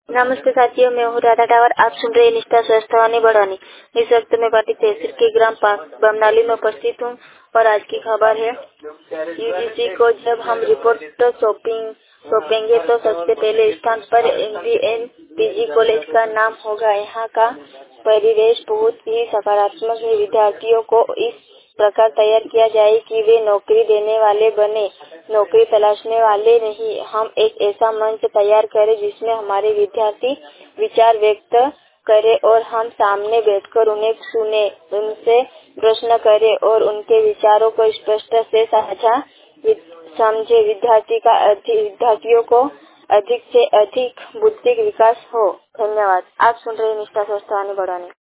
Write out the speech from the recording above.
नमस्ते साथियों, मैं हूँ राधा टावर। आप सुन रहे हैं निष्ठा स्वस्थ बढ़ानी। इस वक्त मैं पार्टी तहसील के ग्राम बमनाली में उपस्थित हूँ और आज की खबर है यूजीसी को जब हम रिपोर्ट सौंपेंगे तो सबसे पहले स्थान पर एमवीएन पीजी कॉलेज का नाम होगा। यहाँ का परिवेश बहुत ही सकारात्मक है। विद्यार्थियों को इस प्रकार तैयार किया जाए कि वे नौकरी देने वाले बने, नौकरी तलाशने वाले नहीं। हम एक ऐसा मंच तैयार करें जिसमें हमारे विद्यार्थी विचार व्यक्त करें और हम सामने बैठकर उन्हें सुने, उनसे प्रश्न करें और उनके विचारों को स्पष्ट से साझा समझे। विद्यार्थियों को अधिक से अधिक बौद्धिक विकास हो। धन्यवाद। आप सुन रहे निष्ठा स्वस्थ बढ़ानी।